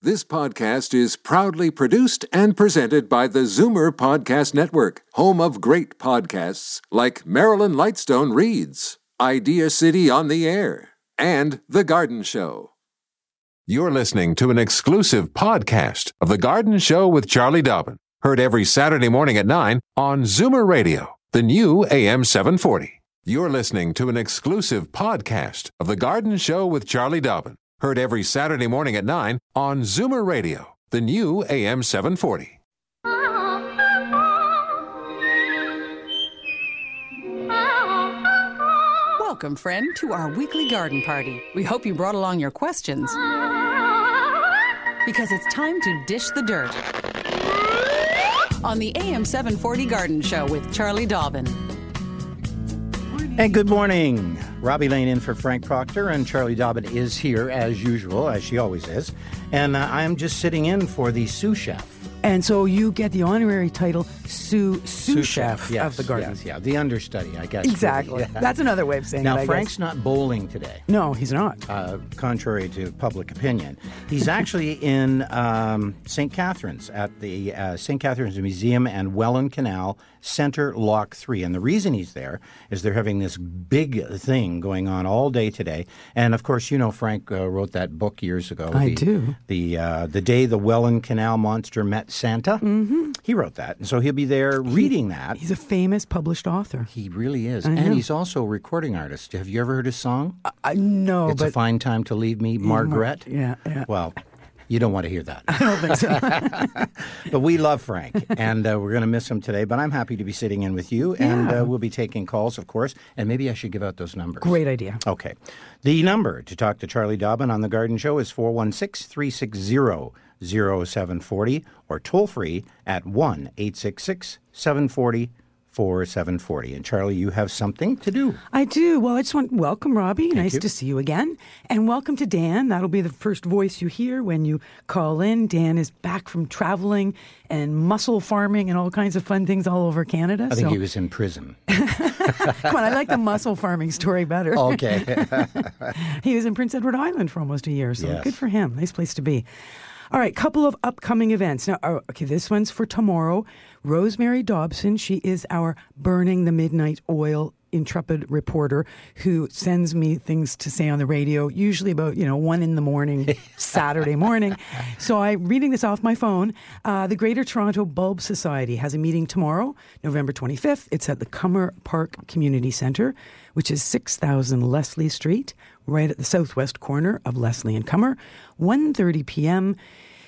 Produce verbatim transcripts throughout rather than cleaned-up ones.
This podcast is proudly produced and presented by the Zoomer Podcast Network, home of great podcasts like Marilyn Lightstone Reads, Idea City on the Air, and The Garden Show. You're listening to an exclusive podcast of The Garden Show with Charlie Dobbin, heard every Saturday morning at nine on Zoomer Radio, the new A M seven forty. You're listening to an exclusive podcast of The Garden Show with Charlie Dobbin, heard every Saturday morning at nine on Zoomer Radio, the new A M seven forty. Welcome, friend, to our weekly garden party. We hope you brought along your questions, because it's time to dish the dirt on the A M seven forty Garden Show with Charlie Dobbin. And good morning. Robbie Lane in for Frank Proctor, and Charlie Dobbin is here as usual, as she always is. And uh, I'm just sitting in for the sous chef. And so you get the honorary title sous, sous, sous chef, chef yes, of the garden. Yes, yeah, the understudy, I guess. Exactly. Really. That's another way of saying now, it, I Frank's guess. not bowling today. No, he's not. Uh, contrary to public opinion. He's actually in um, Saint Catharines at the uh, Saint Catharines Museum and Welland Canal Center Lock three. And the reason he's there is they're having this big thing going on all day today. And, of course, you know Frank uh, wrote that book years ago. I the, do. The, uh, the Day the Welland Canal Monster Met Santa. Mm-hmm. He wrote that. And so he'll be there reading he, that. He's a famous published author. He really is. I And know. he's also a recording artist. Have you ever heard his song? I know, It's but... a Fine Time to Leave Me, Margaret. Yeah, yeah. Well, you don't want to hear that. I don't think so. But we love Frank, and uh, we're going to miss him today. But I'm happy to be sitting in with you, and Yeah. uh, we'll be taking calls, of course. And maybe I should give out those numbers. Great idea. Okay. The number to talk to Charlie Dobbin on The Garden Show is four one six, three six zero, zero seven four zero or toll free at one eight six six, seven four zero, four seven four zero. And Charlie, you have something to do. I do. Well, I just want welcome, Robbie. Thank nice you. to see you again. And welcome to Dan. That'll be the first voice you hear when you call in. Dan is back from traveling and mussel farming and all kinds of fun things all over Canada. I think so. he was in prison. Come on, I like the mussel farming story better. Okay. He was in Prince Edward Island for almost a year, so Yes. good for him. Nice place to be. All right, couple of upcoming events. Now, oh, okay, this one's for tomorrow. Rosemary Dobson, she is our Burning the Midnight Oil intrepid reporter who sends me things to say on the radio, usually about, you know, one in the morning, Saturday morning. So I'm reading this off my phone. Uh, the Greater Toronto Bulb Society has a meeting tomorrow, November twenty-fifth. It's at the Cummer Park Community Centre, which is six thousand Leslie Street, right at the southwest corner of Leslie and Cummer, one thirty p.m.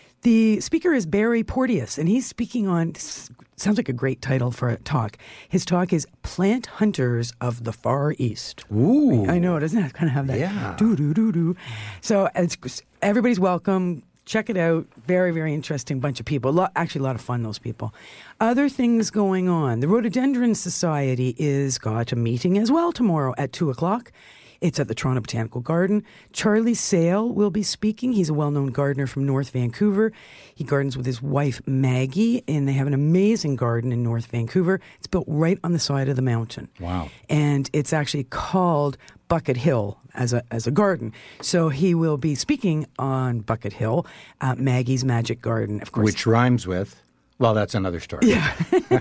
The speaker is Barry Porteous, and he's speaking on, sounds like a great title for a talk. His talk is Plant Hunters of the Far East. Ooh. I know, doesn't it kind of have that? Yeah. Do-do-do-do. So it's, everybody's welcome. Check it out. Very, very interesting bunch of people. Lo- actually, a lot of fun, those people. Other things going on. The Rhododendron Society is got a meeting as well tomorrow at two o'clock. It's at the Toronto Botanical Garden. Charlie Sale will be speaking. He's a well-known gardener from North Vancouver. He gardens with his wife, Maggie, and they have an amazing garden in North Vancouver. It's built right on the side of the mountain. Wow. And it's actually called Bucket Hill as a as a garden. So he will be speaking on Bucket Hill, uh, Maggie's Magic Garden, of course. Which rhymes with, well, that's another story. Yeah.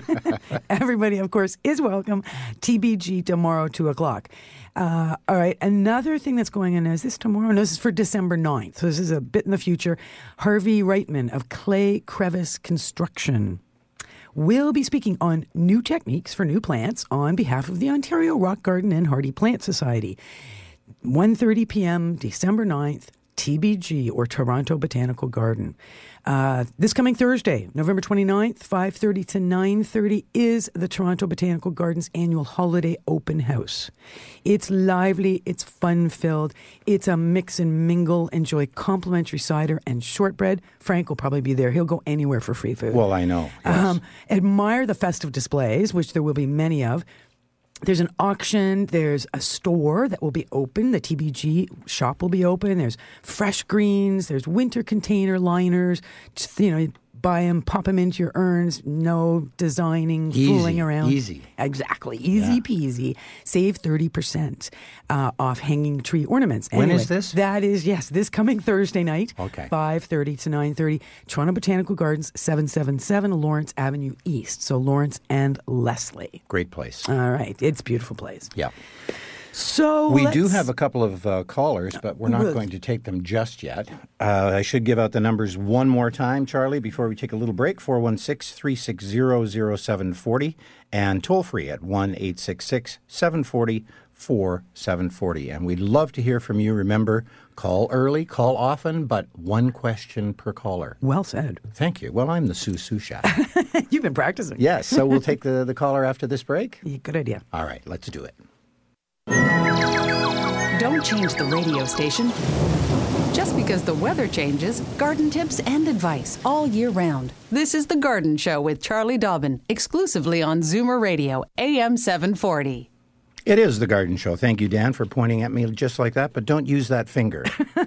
Everybody, of course, is welcome. T B G tomorrow, two o'clock. Uh, all right. Another thing that's going on is this tomorrow? No, this is for December ninth. So this is a bit in the future. Harvey Reitman of Clay Crevice Construction will be speaking on new techniques for new plants on behalf of the Ontario Rock Garden and Hardy Plant Society. one thirty p.m., December ninth, T B G, or Toronto Botanical Garden. Uh, this coming Thursday, November twenty-ninth, five thirty to nine thirty, is the Toronto Botanical Gardens annual holiday open house. It's lively, it's fun-filled, it's a mix and mingle. Enjoy complimentary cider and shortbread. Frank will probably be there. He'll go anywhere for free food. Well, I know. Yes. Um, admire the festive displays, which there will be many of. There's an auction. There's a store that will be open. The T B G shop will be open. There's fresh greens. There's winter container liners. Just, you know, buy them, pop them into your urns. No designing, Easy, fooling around. easy. Exactly. Easy Yeah. peasy. Save thirty percent uh, off hanging tree ornaments. When Anyway, is this? That is, yes, this coming Thursday night. Okay. five thirty to nine thirty. Toronto Botanical Gardens, seven seventy-seven Lawrence Avenue East. So Lawrence and Leslie. Great place. All right. It's a beautiful place. Yeah. So We do let's- have a couple of uh, callers, but we're not Well- going to take them just yet. Uh, I should give out the numbers one more time, Charlie, before we take a little break. four one six, three six zero, zero seven four zero and toll free at one eight six six, seven four zero, four seven four zero. And we'd love to hear from you. Remember, call early, call often, but one question per caller. Well said. Thank you. Well, I'm the Sue Sue chef. You've been practicing. Yes, so we'll take the, the caller after this break. Yeah, good idea. All right, let's do it. Don't change the radio station. Just because the weather changes, garden tips and advice all year round. This is The Garden Show with Charlie Dobbin, exclusively on Zoomer Radio, A M seven forty. It is The Garden Show. Thank you, Dan, for pointing at me just like that, but don't use that finger.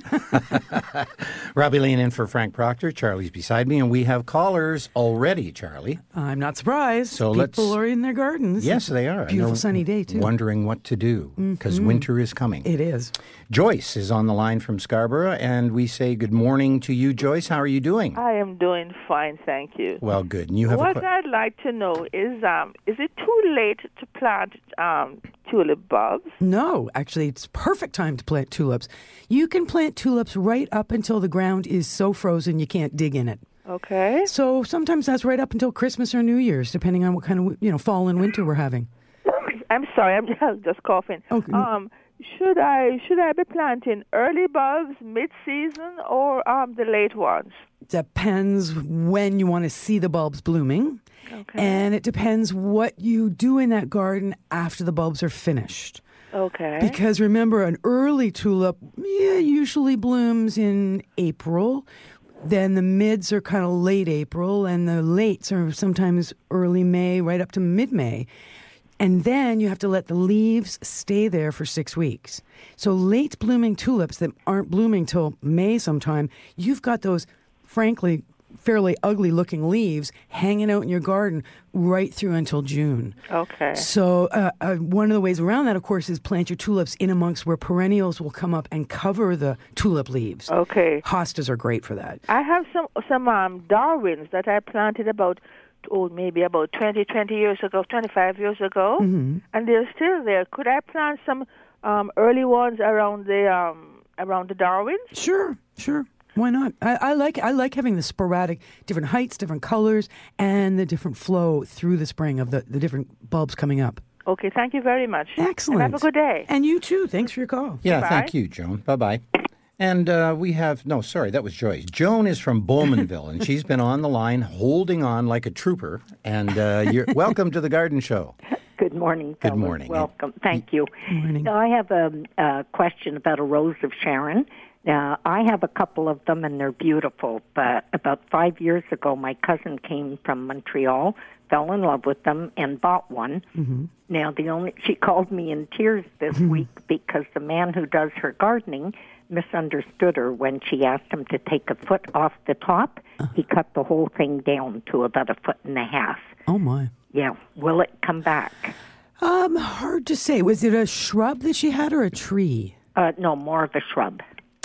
Robbie Lane in for Frank Proctor. Charlie's beside me, and we have callers already, Charlie. I'm not surprised. So People let's- are in their gardens. Yes, they are. Beautiful And they're sunny day, too. Wondering what to do, because winter is coming. It is. Joyce is on the line from Scarborough, and we say good morning to you, Joyce. How are you doing? I am doing fine, thank you. Well, good. And you have what a que- I'd like to know is, um, is it too late to plant um, tulip bulbs? No, actually, it's perfect time to plant tulips. You can plant tulips right up until the ground is so frozen you can't dig in it. Okay. So sometimes that's right up until Christmas or New Year's, depending on what kind of, you know, fall and winter we're having. I'm sorry, I'm just, just coughing. Okay. Um, should I should I be planting early bulbs, mid-season, or um, the late ones? Depends when you want to see the bulbs blooming. Okay. And it depends what you do in that garden after the bulbs are finished. Okay. Because remember, an early tulip yeah, usually blooms in April. Then the mids are kind of late April, and the lates are sometimes early May, right up to mid-May. And then you have to let the leaves stay there for six weeks. So late blooming tulips that aren't blooming till May sometime, you've got those, frankly, fairly ugly looking leaves hanging out in your garden right through until June. Okay. So uh, uh, one of the ways around that, of course, is plant your tulips in amongst where perennials will come up and cover the tulip leaves. Okay. Hostas are great for that. I have some some um, Darwins that I planted about oh maybe about twenty, twenty years ago, twenty-five years ago, Mm-hmm. and they're still there. Could I plant some um, early ones around the um, around the Darwins? Sure, sure. Why not? I, I like I like having the sporadic, different heights, different colors, and the different flow through the spring of the, the different bulbs coming up. Okay, thank you very much. Excellent. And have a good day. And you too. Thanks for your call. Yeah, Bye. thank you, Joan. Bye-bye. And uh, we have, no, sorry, that was Joyce. Joan is from Bowmanville, and she's been on the line holding on like a trooper. And uh, you're welcome to the Garden Show. Good morning, Good fellas. morning. Welcome. Thank you. morning. I have a, a question about a rose of Sharon. Now, I have a couple of them, and they're beautiful. But about five years ago, my cousin came from Montreal, fell in love with them, and bought one. Mm-hmm. Now, the only she called me in tears this week because the man who does her gardening misunderstood her when she asked him to take a foot off the top. Uh. He cut the whole thing down to about a foot and a half. Oh my. Yeah. Will it come back? Um, hard to say. Was it a shrub that she had or a tree? Uh, no, more of a shrub.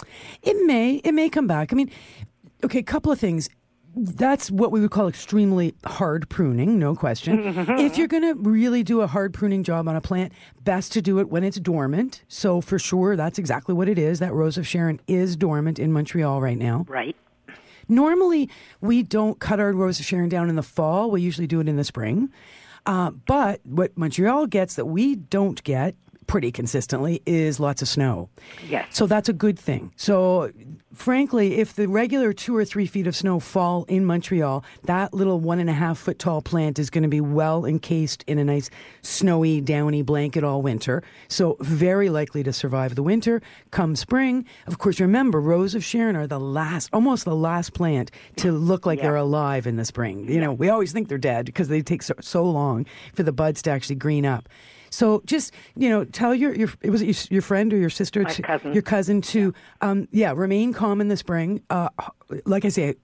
It may. It may come back. I mean, okay, a couple of things. That's what we would call extremely hard pruning, no question. If you're going to really do a hard pruning job on a plant, best to do it when it's dormant. So for sure, that's exactly what it is. That Rose of Sharon is dormant in Montreal right now. Right. Normally, we don't cut our Rose of Sharon down in the fall. We usually do it in the spring. Uh, but what Montreal gets that we don't get pretty consistently is lots of snow. Yes. So that's a good thing. So frankly, if the regular two or three feet of snow fall in Montreal, that little one and a half foot tall plant is going to be well encased in a nice snowy, downy blanket all winter. So very likely to survive the winter. Come spring, of course, remember, Rose of Sharon are the last, almost the last plant to look like Yeah. they're alive in the spring. You know, we always think they're dead because they take so, so long for the buds to actually green up. So just, you know, tell your, your was it your, your friend or your sister? My to, cousin. Your cousin to, yeah. Um, yeah, remain calm in the spring. Uh, like I say,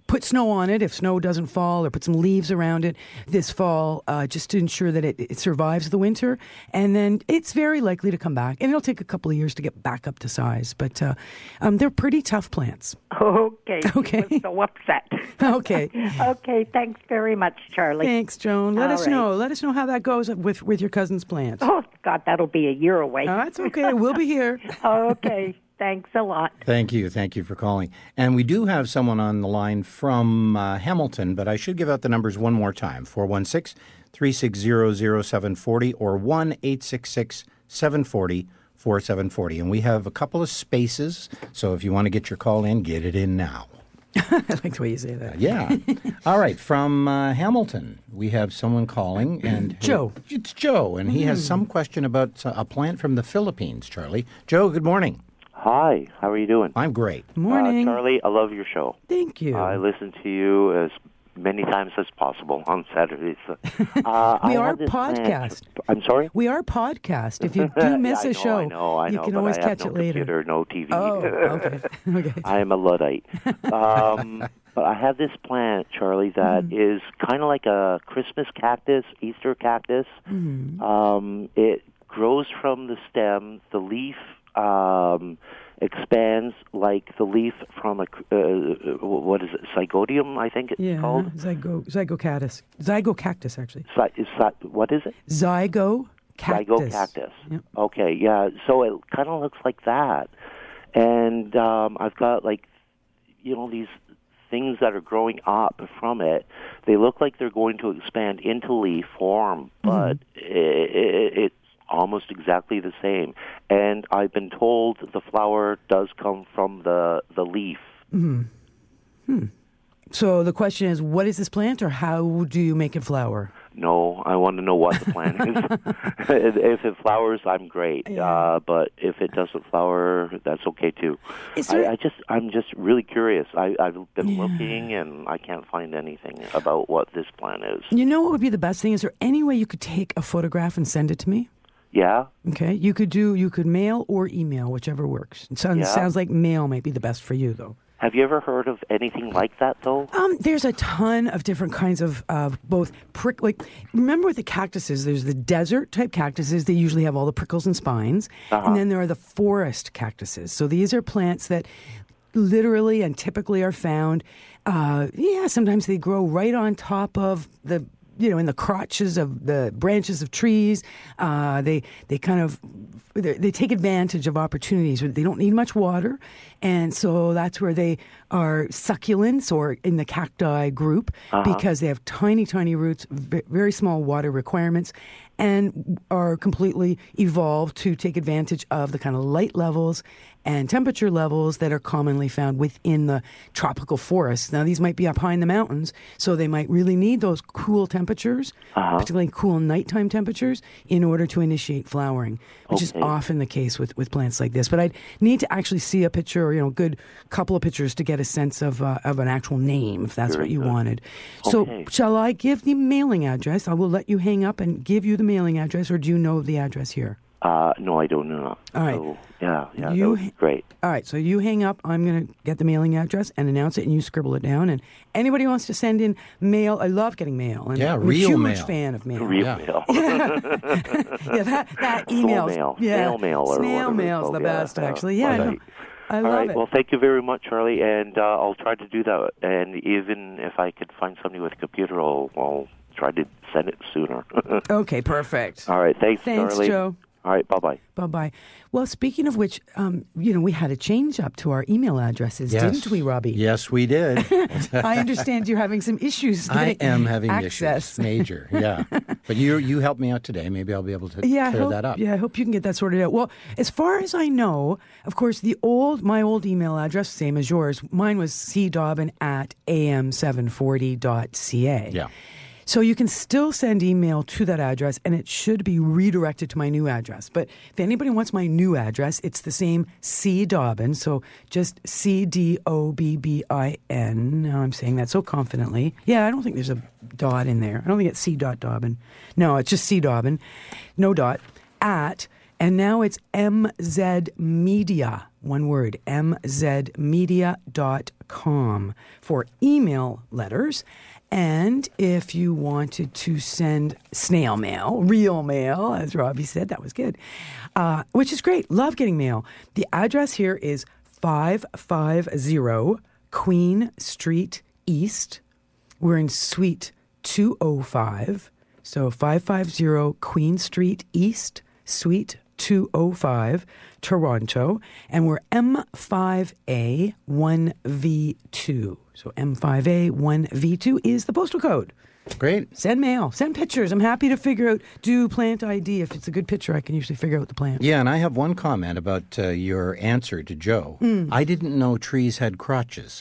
put snow on it if snow doesn't fall, or put some leaves around it this fall, uh, just to ensure that it, it survives the winter. And then it's very likely to come back. And it'll take a couple of years to get back up to size. But uh, um, they're pretty tough plants. Okay. Okay. He was so upset. Okay. Okay. Thanks very much, Charlie. Thanks, Joan. Let All us right. know. Let us know how that goes with, with your cousin's plants. Oh, God, that'll be a year away. Uh, that's okay. We'll be here. Okay. Thanks a lot. Thank you. Thank you for calling. And we do have someone on the line from uh, Hamilton, but I should give out the numbers one more time. four one six, three six zero, zero seven four zero or one eight six six, seven four zero, four seven four zero. And we have a couple of spaces, so if you want to get your call in, get it in now. I like the way you say that. Yeah. All right. From uh, Hamilton, we have someone calling. and Joe. It's Joe, and he has some question about a plant from the Philippines, Charlie. Joe, good morning. Hi, how are you doing? I'm great. Morning. Uh, Charlie, I love your show. Thank you. I listen to you as many times as possible on Saturdays. Uh, we I are have this podcast. Plan. I'm sorry? We are podcast. If you do miss yeah, I a know, show, I know, I you know, can but always I catch have it no later. computer, no T V. Oh, okay. okay. I am a Luddite. Um, but I have this plant, Charlie, that mm-hmm. is kind of like a Christmas cactus, Easter cactus. Mm-hmm. Um, it grows from the stem. The leaf um, expands like the leaf from a, uh, what is it, zygodium, I think it's yeah, called? Zygo, zygocactus. Zygocactus, actually. Zy, is that, what is it? Zygocactus. Zygocactus. Yep. Okay, yeah. So it kind of looks like that. And um, I've got, like, you know, these things that are growing up from it. They look like they're going to expand into leaf form, but mm-hmm. it, it, it's almost exactly the same. And I've been told the flower does come from the, the leaf. Mm-hmm. Hmm. So the question is, what is this plant, or how do you make it flower? No, I want to know what the plant is. If it flowers, I'm great. Yeah. Uh, but if it doesn't flower, that's okay too. There... I, I just, I'm just really curious. I, I've been yeah. looking, and I can't find anything about what this plant is. You know what would be the best thing? Is there any way you could take a photograph and send it to me? Yeah. Okay. You could do. You could mail or email, whichever works. It sounds, yeah. sounds like mail might be the best for you, though. Have you ever heard of anything like that, though? Um, there's a ton of different kinds of uh, both prick. Like, remember with the cactuses, there's the desert type cactuses. They usually have all the prickles and spines, uh-huh. and then there are the forest cactuses. So these are plants that literally and typically are found. Uh, yeah, sometimes they grow right on top of the. You know, in the crotches of the branches of trees. Uh, they they kind of they take advantage of opportunities. They don't need much water, and so that's where they are succulents, or in the cacti group, uh-huh. because they have tiny, tiny roots, very small water requirements, and are completely evolved to take advantage of the kind of light levels and temperature levels that are commonly found within the tropical forests. Now, these might be up high in the mountains, so they might really need those cool temperatures, uh-huh. particularly cool nighttime temperatures, in order to initiate flowering, which okay. is often the case with, with plants like this. But I'd need to actually see a picture, or, you know, a good couple of pictures to get a sense of uh, of an actual name, if that's Very what you good. wanted. Okay. So shall I give the mailing address? I will let you hang up and give you the mailing address, or do you know the address here? Uh, no, I don't know. All right. So, yeah, yeah, you, that would be great. All right, so you hang up. I'm going to get the mailing address and announce it, and you scribble it down. And anybody who wants to send in mail, I love getting mail. And yeah, I'm real a huge mail. fan of mail. Real yeah. mail. yeah, that, that email. mail. Yeah. Snail mail. Or Snail mail is the yeah, best, yeah. actually. Yeah, I, know. I All love right. it. Well, thank you very much, Charlie, and uh, I'll try to do that. And even if I could find somebody with a computer, I'll, I'll try to send it sooner. Okay, perfect. All right. Thanks, Thanks, Charlie. Joe. All right. Bye-bye. Bye-bye. Well, speaking of which, um, you know, we had a change up to our email addresses, Yes. didn't we, Robbie? Yes, we did. I understand you're having some issues I getting am having access. issues. Major, yeah. But you you helped me out today. Maybe I'll be able to yeah, clear I hope, that up. Yeah, I hope you can get that sorted out. Well, as far as I know, of course, the old my old email address, same as yours. Mine was c dobbin at a m seven forty dot c a. Yeah. So you can still send email to that address, and it should be redirected to my new address. But if anybody wants my new address, it's the same C Dobbin, so just C D O B B I N. Now I'm saying that so confidently. Yeah, I don't think there's a dot in there. I don't think it's C dot Dobbin. No, it's just C Dobbin, no dot, at And now it's M Z Media, one word, m z media dot com for email letters. And if you wanted to send snail mail, real mail, as Robbie said, that was good, uh, which is great. Love getting mail. The address here is five five zero Queen Street East. We're in Suite two oh five. So five five zero Queen Street East, Suite two oh five, Toronto. And we're M five A one V two. So M five A one V two is the postal code. Great. Send mail. Send pictures. I'm happy to figure out, do plant I D. If it's a good picture, I can usually figure out the plant. Yeah, and I have one comment about uh, your answer to Joe. Mm. I didn't know trees had crotches,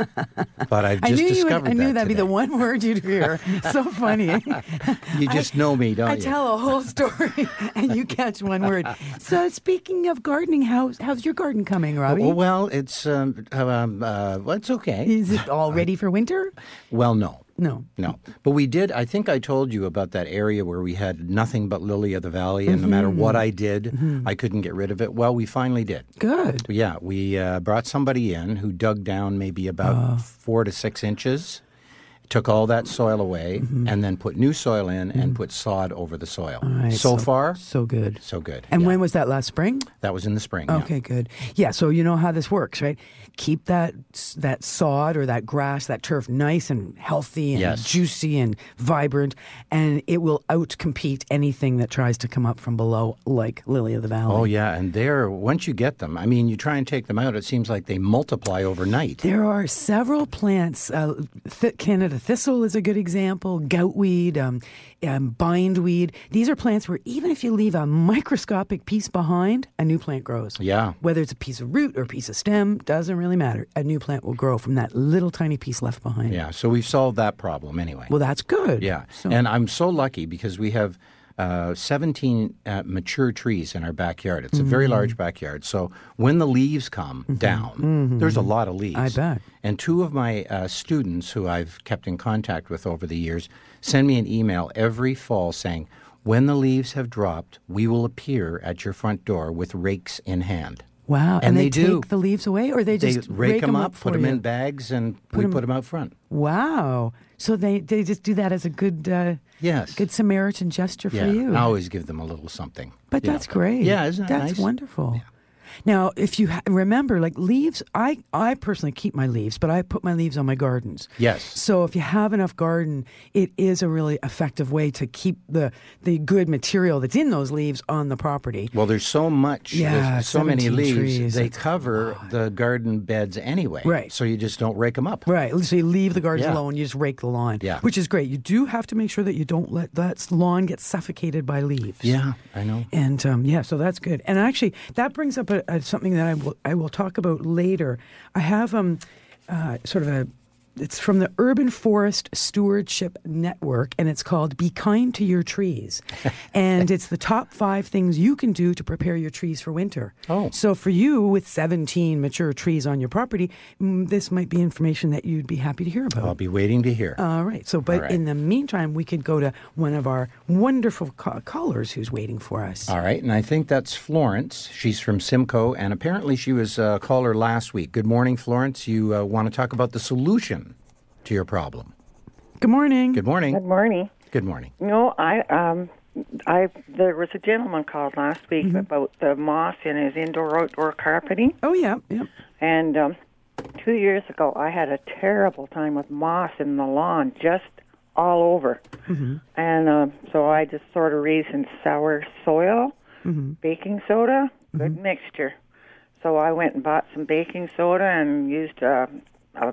but I've just I knew discovered would, I knew that that'd today. be the one word you'd hear. So funny. You just I, know me, don't I you? I tell a whole story, and you catch one word. So speaking of gardening, how's, how's your garden coming, Robbie? Well, well it's, um, um, uh, well, it's okay. Is it all ready for winter? Well, no. No. No. But we did, I think I told you about that area where we had nothing but lily of the valley, and mm-hmm. no matter what I did, mm-hmm. I couldn't get rid of it. Well, we finally did. Good. Yeah, we uh, brought somebody in who dug down maybe about uh. four to six inches, took all that soil away, mm-hmm. and then put new soil in mm-hmm. and put sod over the soil. Right, so, so far, so good. So good. And yeah. when was that, last spring? That was in the spring. Okay, yeah. good. Yeah, so you know how this works, right? Keep that that sod or that grass, that turf nice and healthy and yes. juicy and vibrant, and it will outcompete anything that tries to come up from below, like lily of the valley. Oh, yeah, and there, once you get them, I mean, you try and take them out, it seems like they multiply overnight. There are several plants. Uh, th- Canada thistle is a good example, goutweed, um, um, bindweed. These are plants where even if you leave a microscopic piece behind, a new plant grows. Yeah. Whether it's a piece of root or a piece of stem, doesn't really matter. A new plant will grow from that little tiny piece left behind. Yeah, so we've solved that problem anyway. Well, that's good. Yeah, so. And I'm so lucky because we have uh, seventeen uh, mature trees in our backyard. It's mm-hmm. a very large backyard. So when the leaves come mm-hmm. down, mm-hmm. there's a lot of leaves. I bet. And two of my uh, students who I've kept in contact with over the years send me an email every fall saying, when the leaves have dropped, we will appear at your front door with rakes in hand. Wow. And, and they, they do. take the leaves away, or they just they rake, rake them, them up, up put for them you? in bags, and put we them... put them out front. Wow. So they, they just do that as a good uh, yes. good Samaritan gesture yeah. for you. I always give them a little something. But that's know. great. Yeah, isn't that That's nice? wonderful. Yeah. Now, if you ha- remember, like leaves, I, I personally keep my leaves, but I put my leaves on my gardens. Yes. So if you have enough garden, it is a really effective way to keep the, the good material that's in those leaves on the property. Well, there's so much, yeah, there's so many leaves, trees. they That's cover the garden beds anyway. Right. So you just don't rake them up. Right. So you leave the gardens Yeah. alone, you just rake the lawn, Yeah. which is great. You do have to make sure that you don't let that lawn get suffocated by leaves. Yeah, I know. And um, yeah, so that's good. And actually, that brings up a, a, something that I will I will talk about later. I have um, uh, sort of a. It's from the Urban Forest Stewardship Network, and it's called Be Kind to Your Trees. And it's the top five things you can do to prepare your trees for winter. Oh. So for you, with seventeen mature trees on your property, mm, this might be information that you'd be happy to hear about. I'll be waiting to hear. All right. So, but All right. in the meantime, we could go to one of our wonderful ca- callers who's waiting for us. All right, and I think that's Florence. She's from Simcoe, and apparently she was a caller last week. Good morning, Florence. You uh, want to talk about the solution to your problem. Good morning. Good morning. Good morning. Good morning. No, I um, I there was a gentleman called last week Mm-hmm. about the moss in his indoor-outdoor carpeting, Oh, yeah. Yeah. and um, two years ago I had a terrible time with moss in the lawn, just all over, Mm-hmm. and um, so I just sort of raised in sour soil, Mm-hmm. baking soda, good mixture. So I went and bought some baking soda and used a, a,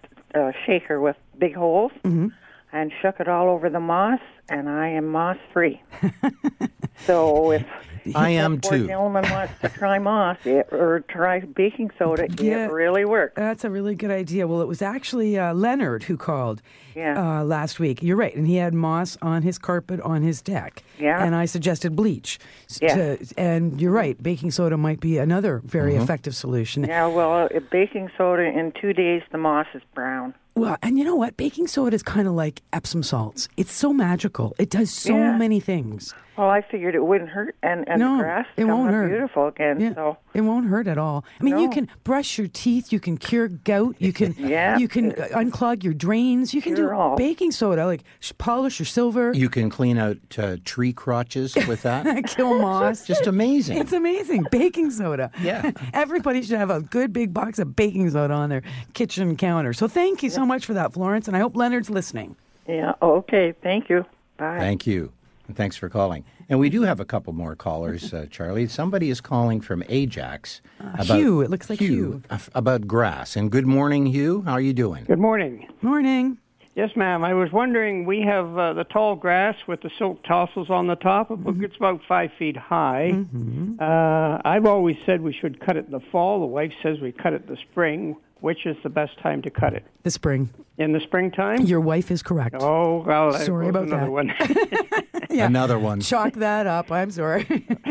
a shaker with big holes. Mm-hmm. And shook it all over the moss, and I am moss free. So if I am that poor too. gentleman wants to try moss it, or try baking soda, Yeah. it really works. That's a really good idea. Well, it was actually uh, Leonard who called Yeah. uh, last week. You're right. And he had moss on his carpet on his deck. Yeah. And I suggested bleach. S- Yeah. to- and you're right. Baking soda might be another very effective solution. Yeah, well, uh, baking soda, in two days, the moss is brown. Well, and you know what? Baking soda is kind of like Epsom salts. It's so magical. It does so Yeah. many things. Well, I figured figured it wouldn't hurt, and, and No, the grass it comes won't up hurt. beautiful again. Yeah, So it won't hurt at all. I mean, you No. can brush your teeth, you can cure gout, you can Yeah. you can uh, unclog your drains, you can Cure do all. baking soda, like sh- polish your silver, You can clean out uh, tree crotches with that. kill moss. Just amazing. It's amazing. Baking soda. Yeah. Everybody should have a good big box of baking soda on their kitchen counter. So thank you so much for that, Florence, and I hope Leonard's listening. yeah, okay, thank you. Bye. Thank you. And thanks for calling. And we do have a couple more callers, uh, Charlie. Somebody is calling from Ajax. Hugh, it looks like Hugh. af- About grass. And good morning, Hugh. How are you doing? Good morning. Morning. Yes, ma'am. I was wondering, we have uh, the tall grass with the silk tassels on the top. Mm-hmm. It's about five feet high. Mm-hmm. Uh, I've always said we should cut it in the fall. The wife says we cut it in the spring. Which is the best time to cut it? The spring. In the springtime? Your wife is correct. Oh, well, that Sorry was about another that. one. Yeah. Another one. Chalk that up. I'm sorry.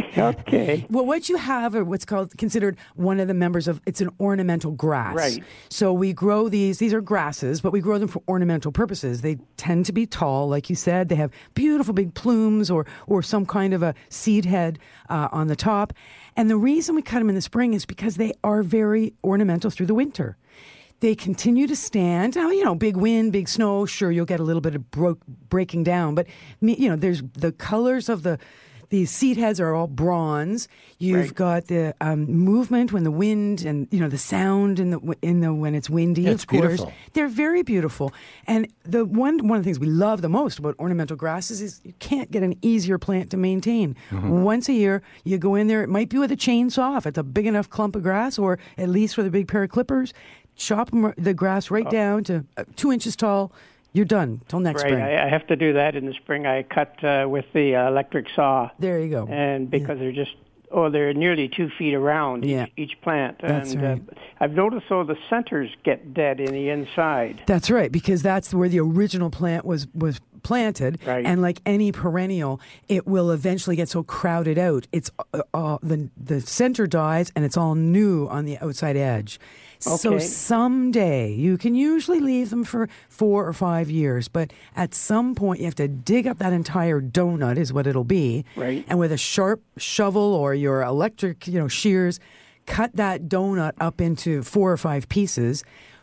Okay. Well, what you have are what's called considered one of the members of it's an ornamental grass. Right. So we grow these. These are grasses, but we grow them for ornamental purposes. They tend to be tall, like you said. They have beautiful big plumes or or some kind of a seed head uh, on the top. And the reason we cut them in the spring is because they are very ornamental through the winter. They continue to stand. Now, you know, big wind, big snow, sure, you'll get a little bit of bro- breaking down. But, me- you know, there's the colors of the, the seed heads are all bronze. You've Right. got the um, movement when the wind and, you know, the sound in the, in the when it's windy, Yeah, it's of course. beautiful. They're very beautiful. And the one, one of the things we love the most about ornamental grasses is you can't get an easier plant to maintain. Mm-hmm. Once a year, you go in there. It might be with a chainsaw if it's a big enough clump of grass, or at least with a big pair of clippers. Chop 'em, the grass right down to uh, two inches tall. You're done till next Right. spring. I, I have to do that in the spring. I cut uh, with the uh, electric saw. There you go. And because they're just, oh, they're nearly two feet around Yeah. each, each plant. That's and right. uh, I've noticed, though, the centers get dead in the inside. That's right, because that's where the original plant was was planted. Right. And like any perennial, it will eventually get so crowded out. It's uh, uh, the the center dies, and it's all new on the outside edge. So Okay. someday you can usually leave them for four or five years, but at some point you have to dig up that entire donut, is what it'll be. Right. And with a sharp shovel or your electric, you know, shears, cut that donut up into four or five pieces.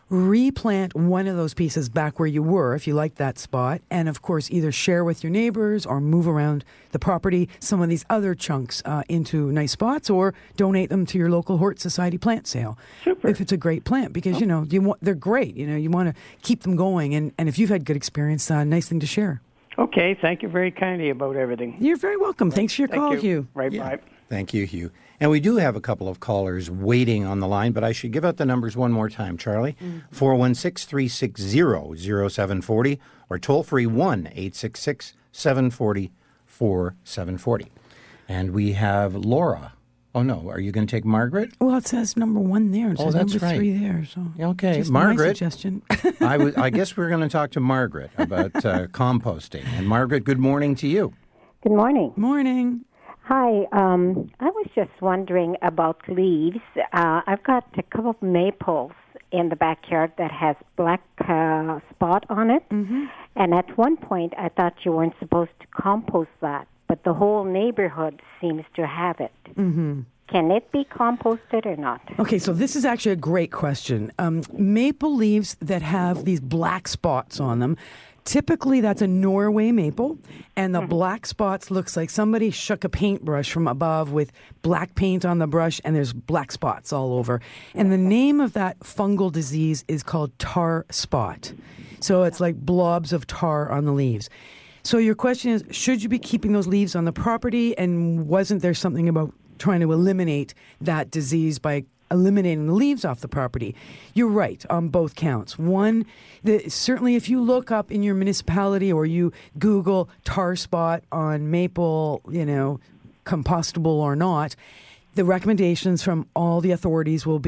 Replant one of those pieces back where you were if you like that spot, and of course either share with your neighbors or move around the property some of these other chunks uh, into nice spots, or donate them to your local Hort Society plant sale. Super. If it's a great plant, because you know you want, they're great. You know you want to keep them going, and, and if you've had good experience, uh, nice thing to share. Okay. Thank you very kindly about everything. You're very welcome. Thanks for your Thank call, you. Hugh. Right. Yeah. Bye. Thank you, Hugh. And we do have a couple of callers waiting on the line, but I should give out the numbers one more time, Charlie. four one six, three six zero, zero seven four zero or toll free one eight six six, seven four zero, four seven four zero. And we have Laura. Oh, no. Are you going to take Margaret? Well, it says number one there. It Oh, says that's number right. three there. So Okay, just my Margaret. suggestion. I, w- I guess we're going to talk to Margaret about uh, composting. And Margaret, good morning to you. Good morning. Morning. Hi. Um, I was just wondering about leaves. Uh, I've got a couple of maples in the backyard that has black uh, spot on it. Mm-hmm. And at one point, I thought you weren't supposed to compost that, but the whole neighborhood seems to have it. Mm-hmm. Can it be composted or not? Okay, so this is actually a great question. Um, maple leaves that have these black spots on them, typically that's a Norway maple, and the mm-hmm. black spots looks like somebody shook a paintbrush from above with black paint on the brush, and there's black spots all over. And the name of that fungal disease is called tar spot. So it's like blobs of tar on the leaves. So your question is, should you be keeping those leaves on the property, and wasn't there something about trying to eliminate that disease by eliminating the leaves off the property? You're right on both counts. One, the, certainly if you look up in your municipality or you Google tar spot on maple, you know, compostable or not, the recommendations from all the authorities will be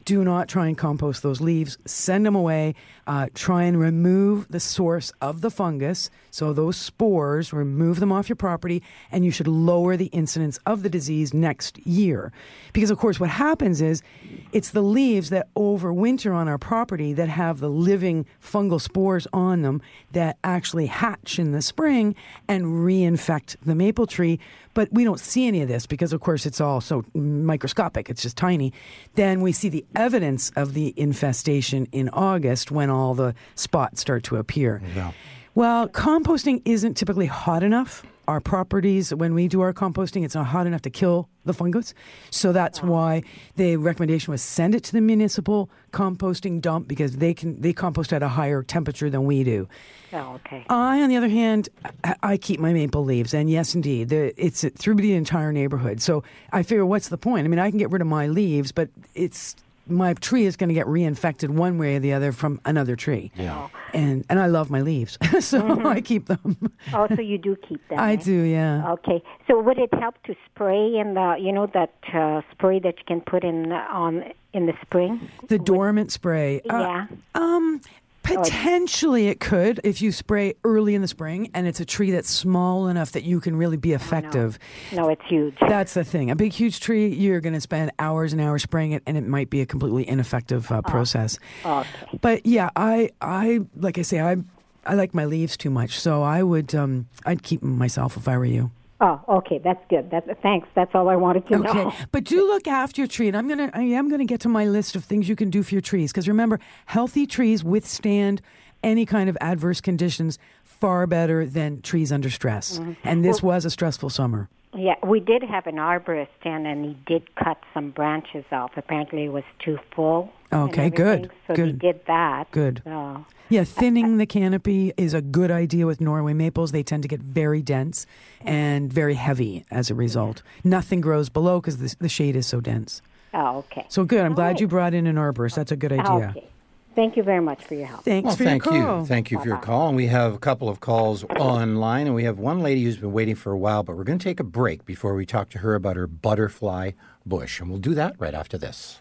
do not try and compost those leaves. Send them away. Uh, try and remove the source of the fungus. So those spores, remove them off your property, and you should lower the incidence of the disease next year. Because, of course, what happens is it's the leaves that overwinter on our property that have the living fungal spores on them that actually hatch in the spring and reinfect the maple tree. But we don't see any of this because, of course, it's all so microscopic. It's just tiny. Then we see the evidence of the infestation in August when all the spots start to appear. Yeah. Well, composting isn't typically hot enough. Our properties, when we do our composting, it's not hot enough to kill the fungus. So that's why the recommendation was send it to the municipal composting dump because they can they compost at a higher temperature than we do. Oh, okay. I, on the other hand, I, I keep my maple leaves, and yes, indeed, the, it's through the entire neighborhood. So I figure, what's the point? I mean, I can get rid of my leaves, but it's my tree is going to get reinfected one way or the other from another tree. Yeah. And and I love my leaves, so mm-hmm. I keep them. Oh, so you do keep them? I eh? do, yeah. Okay. So would it help to spray in the, you know, that uh, spray that you can put in uh, on in the spring? The dormant spray. Yeah. Uh, um. Potentially it could if you spray early in the spring and it's a tree that's small enough that you can really be effective. Oh, no. no, it's huge. That's the thing. A big, huge tree, you're going to spend hours and hours spraying it and it might be a completely ineffective uh, process. Oh, okay. But yeah, I, I like I say, I I like my leaves too much, so I would, um, I'd keep them myself if I were you. Oh, okay, that's good. That's thanks. That's all I wanted to okay. know. Okay, but do look after your tree, and I'm gonna, I am gonna get to my list of things you can do for your trees. Because remember, healthy trees withstand any kind of adverse conditions far better than trees under stress. Mm-hmm. And this well, was a stressful summer. Yeah, we did have an arborist in, and he did cut some branches off. Apparently, it was too full. Okay, good. So good. he did that. Good. So. Yeah, thinning the canopy is a good idea with Norway maples. They tend to get very dense and very heavy as a result. Nothing grows below because the, the shade is so dense. Oh, okay. So good. I'm All glad right. you brought in an arborist. That's a good idea. Okay. Thank you very much for your help. Thanks well, for thank your call. you. Thank you for your call. And we have a couple of calls online, and we have one lady who's been waiting for a while, but we're going to take a break before we talk to her about her butterfly bush. And we'll do that right after this.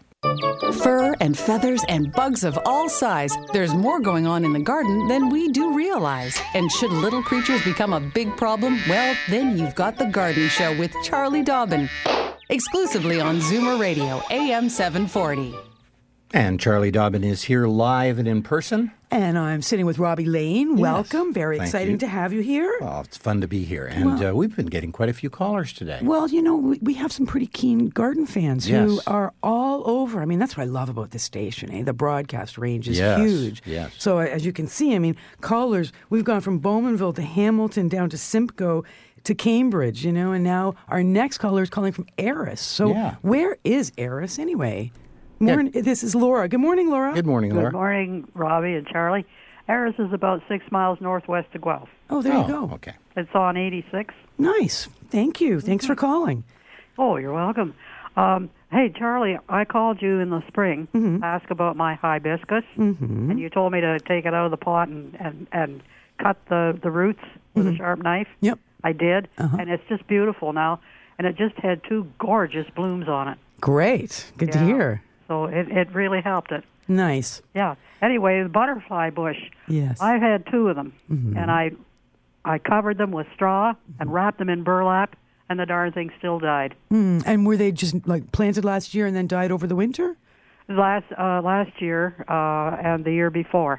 Fur and feathers and bugs of all size. There's more going on in the garden than we do realize. And should little creatures become a big problem, well, then you've got The Garden Show with Charlie Dobbin. Exclusively on Zoomer Radio, A M seven forty. And Charlie Dobbin is here live and in person. And I'm sitting with Robbie Lane. Yes. Welcome. Very Thank exciting you. to have you here. Oh, it's fun to be here. And well, uh, we've been getting quite a few callers today. Well, you know, we, we have some pretty keen garden fans yes. who are all over. I mean, that's what I love about this station. Eh? The broadcast range is yes. huge. Yes. So as you can see, I mean, callers, we've gone from Bowmanville to Hamilton down to Simcoe to Cambridge, you know, and now our next caller is calling from Eris. So yeah. where is Eris anyway? Morning, yeah. This is Laura. Good morning, Laura. Good morning, Laura. Good morning, Robbie and Charlie. Eris is about six miles northwest of Guelph. Oh, there oh, you go. Okay. It's on eighty-six. Nice. Thank you. Thanks for calling. Oh, you're welcome. Um, hey, Charlie, I called you in the spring mm-hmm. to ask about my hibiscus, mm-hmm. and you told me to take it out of the pot and, and, and cut the, the roots with mm-hmm. a sharp knife. Yep. I did, uh-huh. and it's just beautiful now, and it just had two gorgeous blooms on it. Great. Good yeah. to hear. So it, it really helped it. Nice. Yeah. Anyway, the butterfly bush. Yes. I've had two of them, mm-hmm. and I I covered them with straw and wrapped them in burlap, and the darn thing still died. Mm. And were they just like planted last year and then died over the winter? Last uh, last year uh, and the year before.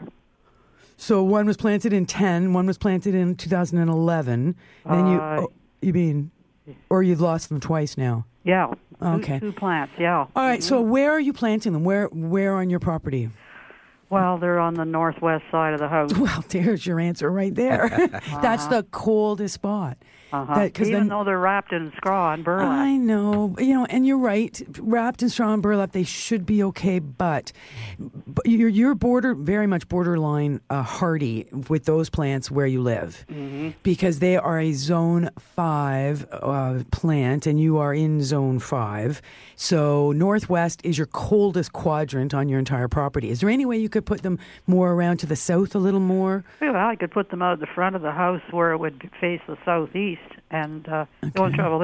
So one was planted in ten, one was planted in two thousand eleven. And then you, Uh, oh, you mean, or you've lost them twice now? Yeah. Okay. Two, two plants, yeah. All right, so where are you planting them? Where where on your property? Well, they're on the northwest side of the house. Well, there's your answer right there. uh-huh. That's the coldest spot. Uh-huh. That, Even then, though they're wrapped in straw and burlap. I know, you know, and you're right. Wrapped in straw and burlap, they should be okay. But, but you're you're border very much borderline uh, hardy with those plants where you live, mm-hmm. because they are a zone five uh, plant, and you are in zone five. So northwest is your coldest quadrant on your entire property. Is there any way you could put them more around to the south a little more? Well, I could put them out the front of the house where it would face the southeast. And uh, okay. the only trouble is,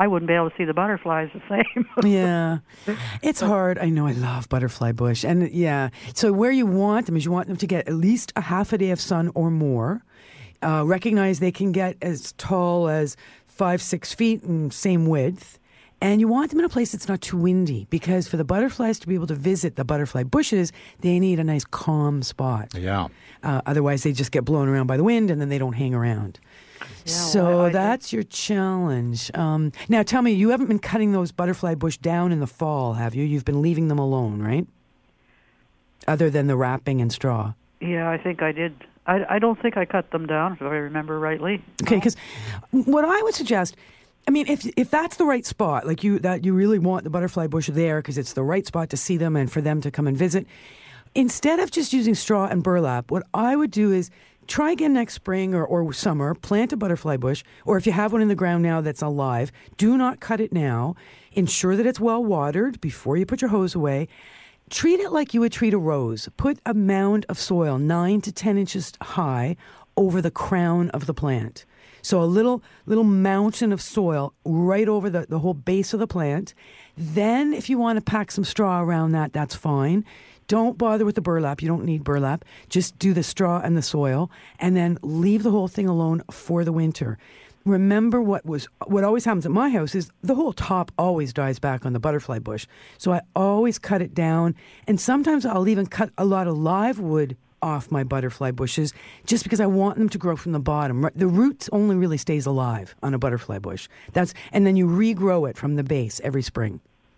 I wouldn't be able to see the butterflies the same. Yeah. It's hard. I know I love butterfly bush. And yeah, so where you want them is you want them to get at least a half a day of sun or more. Uh, recognize they can get as tall as five, six feet and same width. And you want them in a place that's not too windy, because for the butterflies to be able to visit the butterfly bushes, they need a nice calm spot. Yeah. Uh, otherwise, they just get blown around by the wind and then they don't hang around. Yeah, so well, I- I that's did- your challenge. Um, now, tell me, you haven't been cutting those butterfly bush down in the fall, have you? You've been leaving them alone, right? Other than the wrapping and straw. Yeah, I think I did. I, I don't think I cut them down, if I remember rightly. Okay, because what I would suggest, I mean, if if that's the right spot, like you that you really want the butterfly bush there because it's the right spot to see them and for them to come and visit, instead of just using straw and burlap, what I would do is try again next spring or, or summer, plant a butterfly bush, or if you have one in the ground now that's alive, do not cut it now. Ensure that it's well watered before you put your hose away. Treat it like you would treat a rose. Put a mound of soil nine to ten inches high over the crown of the plant. So a little little mountain of soil right over the, the whole base of the plant. Then if you want to pack some straw around that, that's fine. Don't bother with the burlap. You don't need burlap. Just do the straw and the soil, and then leave the whole thing alone for the winter. Remember what was what always happens at my house is the whole top always dies back on the butterfly bush. So I always cut it down, and sometimes I'll even cut a lot of live wood off my butterfly bushes just because I want them to grow from the bottom. The roots only really stays alive on a butterfly bush. That's and then you regrow it from the base every spring.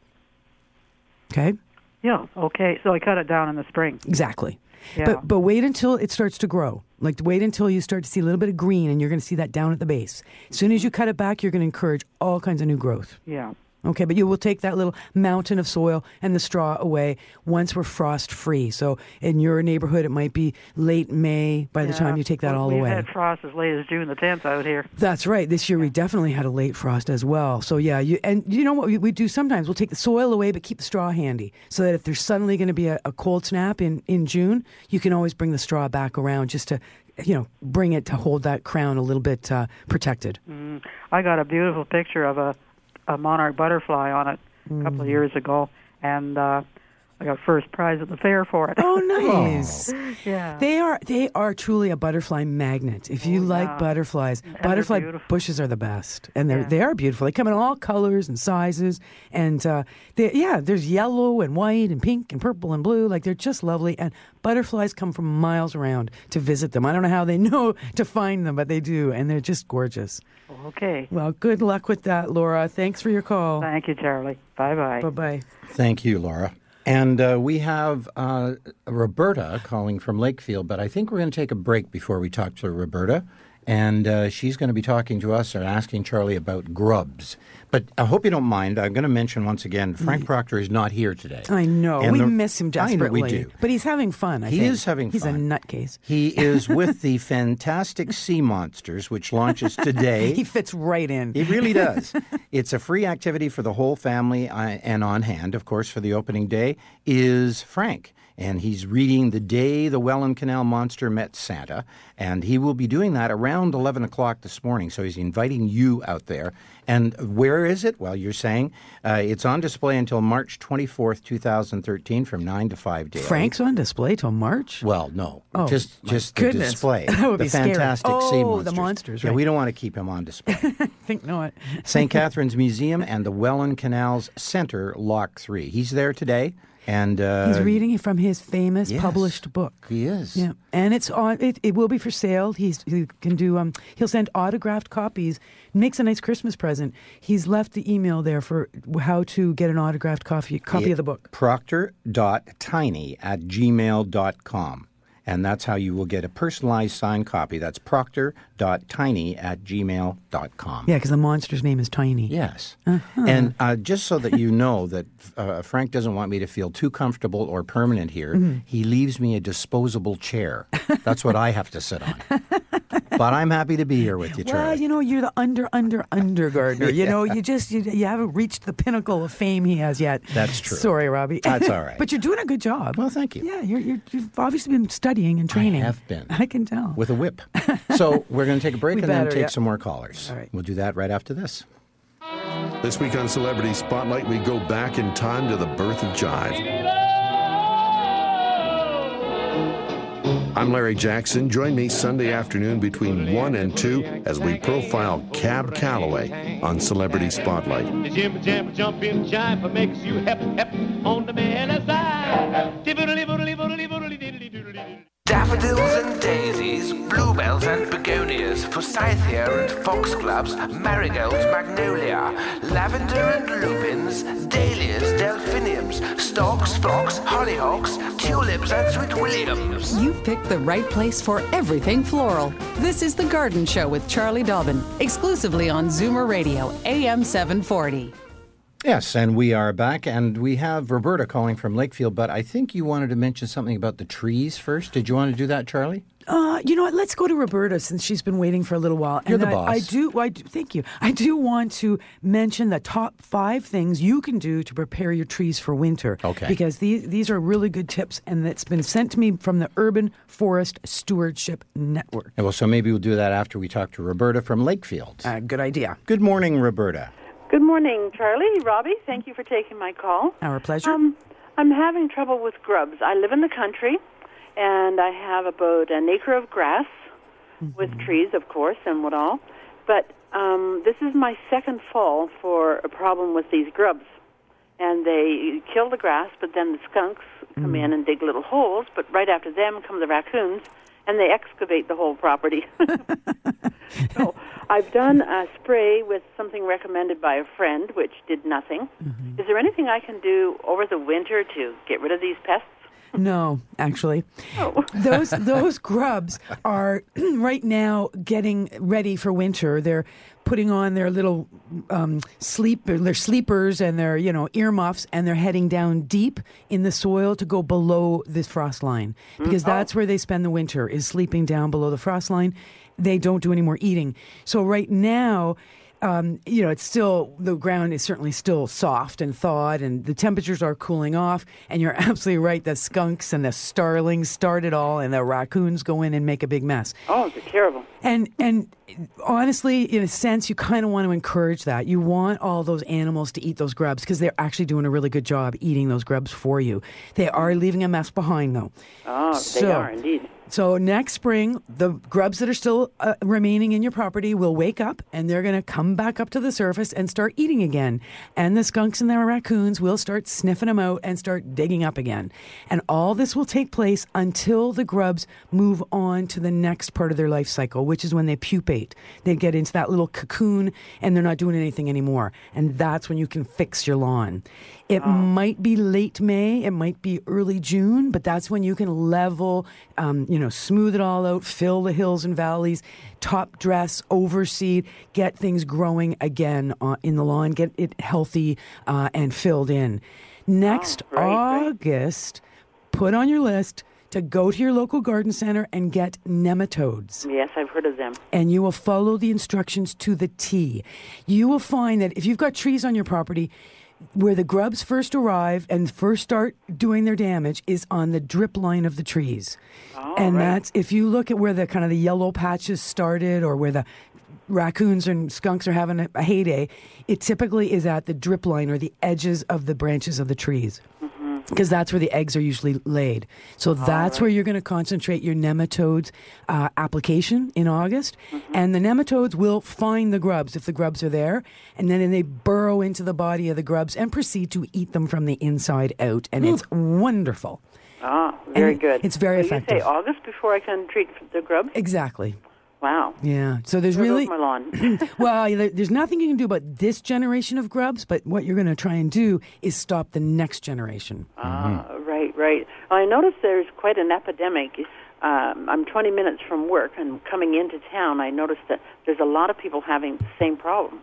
Okay? Yeah, okay. So I cut it down in the spring. Exactly. Yeah. But but wait until it starts to grow. Like wait until you start to see a little bit of green, and you're going to see that down at the base. As soon as you cut it back, you're going to encourage all kinds of new growth. Yeah. Okay, but you will take that little mountain of soil and the straw away once we're frost free. So in your neighborhood, it might be late May by the Yeah. time you take that Well, all we've away. had frost as late as June the tenth out here. That's right. This year we definitely had a late frost as well. So yeah, you and you know what we, we do sometimes? We'll take the soil away, but keep the straw handy, so that if there's suddenly going to be a, a cold snap in, in June, you can always bring the straw back around just to, you know, bring it to hold that crown a little bit uh, protected. Mm. I got a beautiful picture of a, a monarch butterfly on it a couple of years ago, and uh, I got first prize at the fair for it. Oh, nice! Yeah. They are they are truly a butterfly magnet. If you Oh, like yeah. butterflies, And they're butterfly beautiful. bushes are the best, and they are Yeah. they are beautiful. They come in all colors and sizes, and uh, they, yeah, there's yellow and white and pink and purple and blue. Like they're just lovely, and butterflies come from miles around to visit them. I don't know how they know to find them, but they do, and they're just gorgeous. Okay. Well, good luck with that, Laura. Thanks for your call. Thank you, Charlie. Bye-bye. Bye-bye. Thank you, Laura. And uh, we have uh, Roberta calling from Lakefield, but I think we're going to take a break before we talk to Roberta. And uh, she's going to be talking to us and asking Charlie about grubs. But I hope you don't mind. I'm going to mention once again, Frank Proctor is not here today. I know. And we the- miss him desperately. I know we do. But he's having fun, I He think. is having He's fun. a nutcase. He is with the Fantastic Sea Monsters, which launches today. He fits right in. It really does. It's a free activity for the whole family, uh, and on hand, of course, for the opening day is Frank. And he's reading The Day the Welland Canal Monster Met Santa. And he will be doing that around eleven o'clock this morning. So he's inviting you out there. And where is it? Well, you're saying uh, it's on display until March twenty-fourth, twenty thirteen, from nine to five daily. Frank's on display till March? Well, no. Oh, just my just the goodness. display. That would the be scary. Fantastic Oh, Sea the Monsters. monsters, Yeah, right. we don't want to keep him on display. I think not. Saint Catherine's Museum and the Welland Canals Center, Lock three. He's there today. And uh, He's reading from his famous yes, published book. He is. Yeah, and it's on. It, it will be for sale. He's he can do. Um, he'll send autographed copies. Makes a nice Christmas present. He's left the email there for how to get an autographed copy copy Yeah. of the book. Proctor dot tiny at gmail dot com. And that's how you will get a personalized signed copy. That's proctor dot tiny at gmail dot com. Yeah, because the monster's name is Tiny. Yes. Uh-huh. And uh, just so that you know that uh, Frank doesn't want me to feel too comfortable or permanent here, Mm-hmm. he leaves me a disposable chair. That's what I have to sit on. But I'm happy to be here with you, Well, Charlie. you know, you're the under, under, under gardener. You know, you just, you, you haven't reached the pinnacle of fame he has yet. That's true. Sorry, Robbie. That's all right. But you're doing a good job. Well, thank you. Yeah, you're, you're, you've obviously been studying and training. I have been. I can tell. With a whip. So we're going to take a break We and then better, take yeah. some more callers. All right. We'll do that right after this. This week on Celebrity Spotlight, we go back in time to the birth of jive. I'm Larry Jackson. Join me Sunday afternoon between one and two as we profile Cab Calloway on Celebrity Spotlight. The jam jam jump in jive makes you hep hep on the man side. Daffodils and daisies, bluebells and begonias, forsythia and foxgloves, marigolds, magnolia, lavender and lupins, dahlias, delphiniums, stalks, phlox, hollyhocks, tulips and sweet williams. You've picked the right place for everything floral. This is The Garden Show with Charlie Dobbin, exclusively on Zoomer Radio, A M seven forty. Yes, and we are back, and we have Roberta calling from Lakefield, but I think you wanted to mention something about the trees first. Did you want to do that, Charlie? Uh, you know what? Let's go to Roberta since she's been waiting for a little while. You're and the I, boss. I do. I do. Thank you. I do want to mention the top five things you can do to prepare your trees for winter. Okay. Because these these are really good tips, and it's been sent to me from the Urban Forest Stewardship Network. Well, so maybe we'll do that after we talk to Roberta from Lakefield. Uh, good idea. Good morning, Roberta. Good morning, Charlie. Robbie, thank you for taking my call. Our pleasure. Um, I'm having trouble with grubs. I live in the country, and I have about an acre of grass mm-hmm. with trees, of course, and what all. But um, this is my second fall for a problem with these grubs. And they kill the grass, but then the skunks come mm. in and dig little holes. But right after them come the raccoons, and they excavate the whole property. So I've done a spray with something recommended by a friend, which did nothing. Mm-hmm. Is there anything I can do over the winter to get rid of these pests? No, actually. Oh. those those grubs are right now getting ready for winter. They're putting on their little um, sleep, their sleepers and their, you know, earmuffs, and they're heading down deep in the soil to go below this frost line, because mm-hmm. that's where they spend the winter, is sleeping down below the frost line. They don't do any more eating. So right now, Um, you know, it's still, the ground is certainly still soft and thawed, and the temperatures are cooling off. And you're absolutely right. The skunks and the starlings start it all, and the raccoons go in and make a big mess. Oh, they're terrible. And and honestly, in a sense, you kind of want to encourage that. You want all those animals to eat those grubs, because they're actually doing a really good job eating those grubs for you. They are leaving a mess behind, though. Oh, so, they are indeed. So next spring, the grubs that are still uh, remaining in your property will wake up, and they're going to come back up to the surface and start eating again. And the skunks and the raccoons will start sniffing them out and start digging up again. And all this will take place until the grubs move on to the next part of their life cycle, which is when they pupate. They get into that little cocoon, and they're not doing anything anymore. And that's when you can fix your lawn. It oh. might be late May, it might be early June, but that's when you can level, um, you know, smooth it all out, fill the hills and valleys, top dress, overseed, get things growing again uh, in the lawn, get it healthy uh, and filled in. Next oh, right, August, right. put on your list to go to your local garden center and get nematodes. Yes, I've heard of them. And you will follow the instructions to the T. You will find that if you've got trees on your property, where the grubs first arrive and first start doing their damage is on the drip line of the trees. Oh, and right. that's, if you look at where the kind of the yellow patches started, or where the raccoons and skunks are having a, a heyday, it typically is at the drip line or the edges of the branches of the trees. Because that's where the eggs are usually laid. So that's right. where you're going to concentrate your nematodes uh, application in August. Mm-hmm. And the nematodes will find the grubs if the grubs are there. And then they burrow into the body of the grubs and proceed to eat them from the inside out. And Ooh. It's wonderful. Ah, very and good. It's very so effective. You say August before I can treat the grubs? Exactly. Wow. Yeah. So there's there really goes my lawn. well, there's nothing you can do about this generation of grubs, but what you're going to try and do is stop the next generation. Ah, mm-hmm. right, right. Well, I noticed there's quite an epidemic. Um, I'm twenty minutes from work, and coming into town, I noticed that there's a lot of people having the same problem.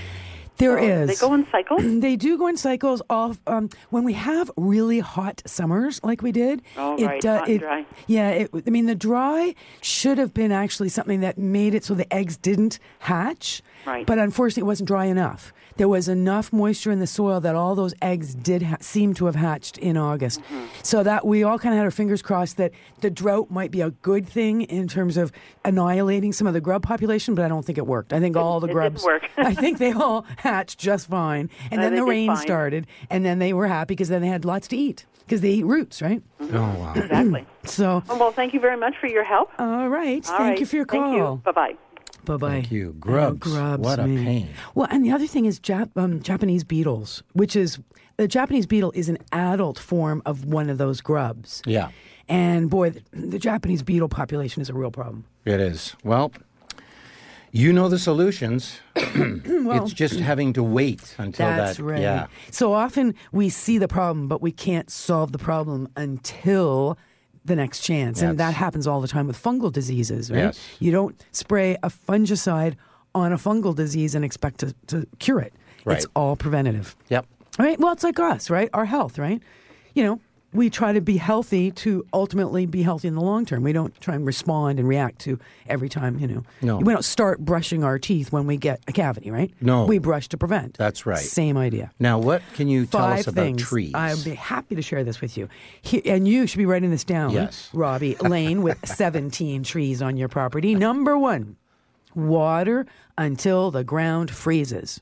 There so is. They go in cycles? They do go in cycles. Off um, when we have really hot summers like we did. Oh, it, right, uh, hot it, and dry. Yeah, it, I mean, the dry should have been actually something that made it so the eggs didn't hatch. Right. But unfortunately, it wasn't dry enough. There was enough moisture in the soil that all those eggs did ha- seem to have hatched in August. Mm-hmm. So that we all kind of had our fingers crossed that the drought might be a good thing in terms of annihilating some of the grub population, but I don't think it worked. I think it, all the it grubs. Didn't work. I think they all hatched just fine. And Uh, then they the did rain fine. started, and then they were happy because then they had lots to eat because they eat roots, right? Oh, wow. Exactly. So, Oh, well, thank you very much for your help. all right. All Thank right. you for your Thank call. you. Bye-bye. Bye-bye. Thank you. I know, Grubs. grubs, What a man. pain. Well, and the other thing is Jap- um, Japanese beetles, which is the Japanese beetle is an adult form of one of those grubs. Yeah, And boy, the, the Japanese beetle population is a real problem. it is. Well, you know the solutions. Well, it's just having to wait until that's that. right. Yeah. So often we see the problem, but we can't solve the problem until the next chance. And That's- that happens all the time with fungal diseases, right? Yes. You don't spray a fungicide on a fungal disease and expect to, to cure it. Right. It's all preventative. Yep. Right? Well, it's like us, right? Our health, right? You know, we try to be healthy to ultimately be healthy in the long term. We don't try and respond and react to every time, you know. No. We don't start brushing our teeth when we get a cavity, right? No. We brush to prevent. That's right. Same idea. Now, what can you tell Five us about things. trees? I'd be happy to share this with you. He, and you should be writing this down, Yes. Robbie Lane, with seventeen trees on your property. Number one, water until the ground freezes.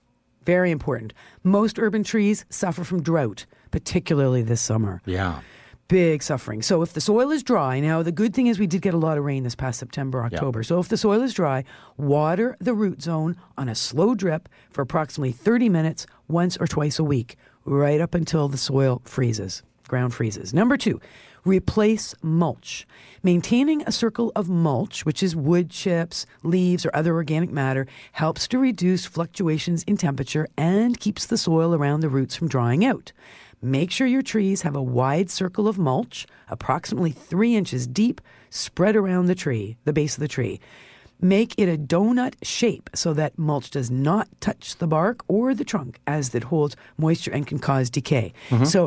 Very important. Most urban trees suffer from drought, particularly this summer. Yeah. Big suffering. So if the soil is dry, now the good thing is we did get a lot of rain this past September, October. So if the soil is dry, water the root zone on a slow drip for approximately thirty minutes once or twice a week, right up until the soil freezes, ground freezes. Number two, replace mulch. Maintaining a circle of mulch, which is wood chips, leaves, or other organic matter, helps to reduce fluctuations in temperature and keeps the soil around the roots from drying out. Make sure your trees have a wide circle of mulch, approximately three inches deep, spread around the tree, the base of the tree. Make it a donut shape so that mulch does not touch the bark or the trunk as it holds moisture and can cause decay. Mhm. So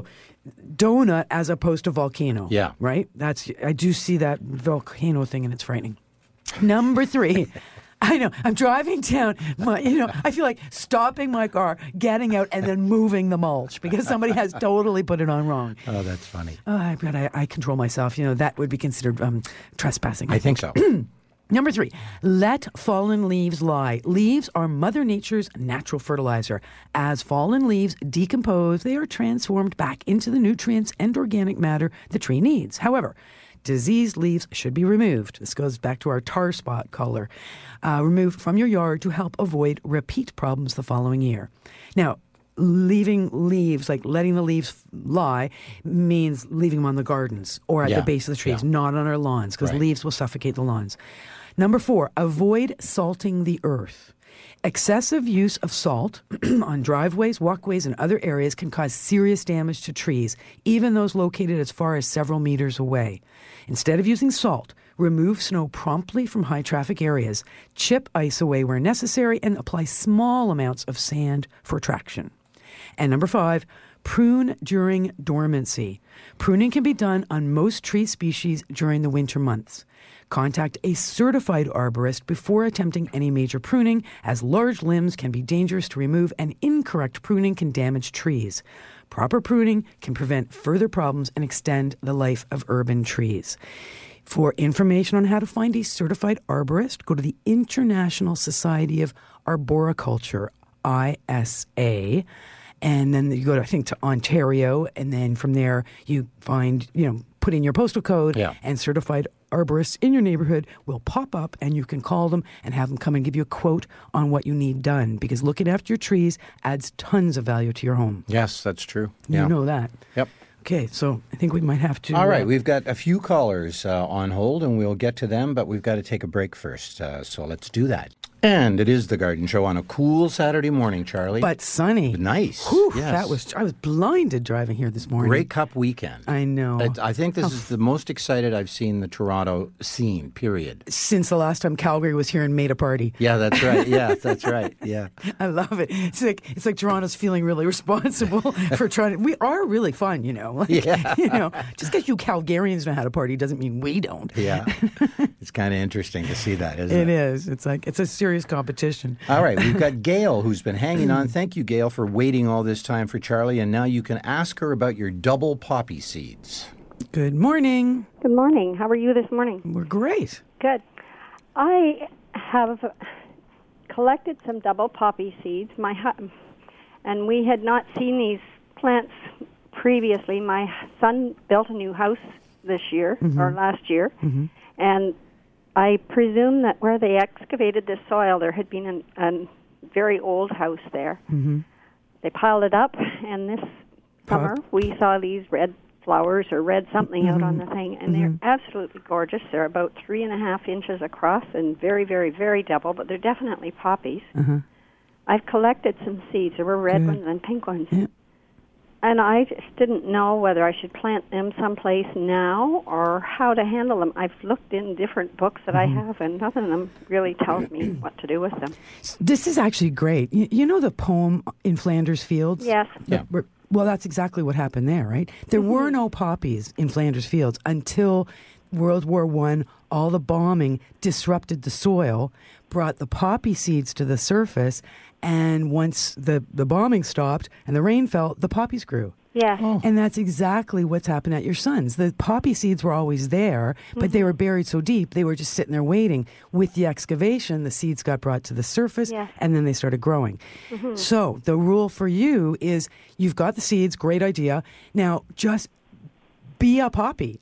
donut as opposed to volcano. Yeah. Right? That's I do see that volcano thing and it's frightening. Number three. I know. I'm driving down my, you know, I feel like stopping my car, getting out, and then moving the mulch because somebody has totally put it on wrong. Oh, that's funny. Oh, I, but I, I control myself. You know, that would be considered um, trespassing. I think so. Number three, let fallen leaves lie. Leaves are Mother Nature's natural fertilizer. As fallen leaves decompose, they are transformed back into the nutrients and organic matter the tree needs. However, diseased leaves should be removed. This goes back to our tar spot color. Uh, removed from your yard to help avoid repeat problems the following year. Now, leaving leaves, like letting the leaves lie, means leaving them on the gardens or at Yeah, the base of the trees, yeah. not on our lawns, because Right. leaves will suffocate the lawns. Number four, avoid salting the earth. Excessive use of salt on driveways, walkways, and other areas can cause serious damage to trees, even those located as far as several meters away. Instead of using salt, remove snow promptly from high traffic areas, chip ice away where necessary, and apply small amounts of sand for traction. And number five, prune during dormancy. Pruning can be done on most tree species during the winter months. Contact a certified arborist before attempting any major pruning, as large limbs can be dangerous to remove and incorrect pruning can damage trees. Proper pruning can prevent further problems and extend the life of urban trees. For information on how to find a certified arborist, go to the International Society of Arboriculture, I S A. And then you go, to, I think, to Ontario, and then from there you find, you know, put in your postal code, Yeah. and certified arborists in your neighborhood will pop up, and you can call them and have them come and give you a quote on what you need done. Because looking after your trees adds tons of value to your home. Yes, that's true. You Yeah. know that. Yep. Okay, so I think we might have to. All right, uh, we've got a few callers uh, on hold, and we'll get to them, but we've got to take a break first. Uh, so let's do that. And it is the Garden Show on a cool Saturday morning, Charlie. But sunny. Nice. Whew, yes. That was. I was blinded driving here this morning. Grey Cup weekend. I know. It- I think this How is the most excited I've seen the Toronto scene, period. Since the last time Calgary was here and made a party. Yeah, that's right. Yeah, that's right. Yeah. I love it. It's like it's like Toronto's feeling really responsible for trying to. We are really fun, you know. Like, Yeah. You know, just because you Calgarians know how to party doesn't mean we don't. Yeah. It's kind of interesting to see that, isn't it? It is. It's like it's a serious competition. All right, we've got Gail who's been hanging on. Thank you, Gail, for waiting all this time for Charlie. And now you can ask her about your double poppy seeds. Good morning. Good morning. How are you this morning? We're great. Good. I have collected some double poppy seeds. My hu- and we had not seen these plants previously. My son built a new house this year Mhm. or last year, Mhm. and I presume that where they excavated the soil, there had been an, a very old house there. Mm-hmm. They piled it up, and this summer we saw these red flowers or red something out on the thing, and they're absolutely gorgeous. They're about three and a half inches across and very, very, very double, but they're definitely poppies. Uh-huh. I've collected some seeds. There were red Good. ones and pink ones. And I just didn't know whether I should plant them someplace now or how to handle them. I've looked in different books that I have, and none of them really tells me what to do with them. This is actually great. You, you know the poem In Flanders Fields? Yes. The- where- Well, that's exactly what happened there, right? There were no poppies in Flanders Fields until World War One. All the bombing disrupted the soil, brought the poppy seeds to the surface, and once the, the bombing stopped and the rain fell, the poppies grew. Yeah. And that's exactly what's happened at your son's. The poppy seeds were always there, but they were buried so deep, they were just sitting there waiting. With the excavation, the seeds got brought to the surface, Yeah. and then they started growing. Mhm. So the rule for you is you've got the seeds, great idea. Now just be a poppy.